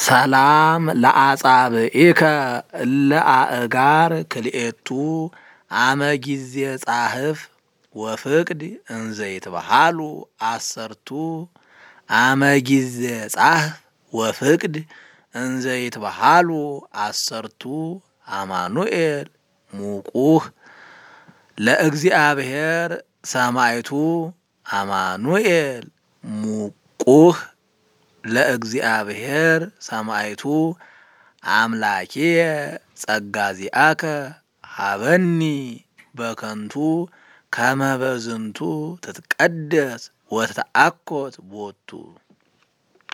ሰላም ለአጻብኢከ ለአእጋር ክልኤቱ አመ ጊዜ ጻሕፍ ወፍቅድ እንዘይትበሃሉ አሰርቱ አመ ጊዜ ጻሕፍ ወፍቅድ እንዘይትበሃሉ አሰርቱ አማኑኤል ሙቁህ ለእግዚአብሔር ሰማይቱ አማኑኤል ሙቁህ ለእግዚአብሔር ሰማይቱ አምላኪየ ጸጋ ዚአከ ሀበኒ በከንቱ ከመ በዝንቱ ትትቀደስ ወትተአኮት ቦቱ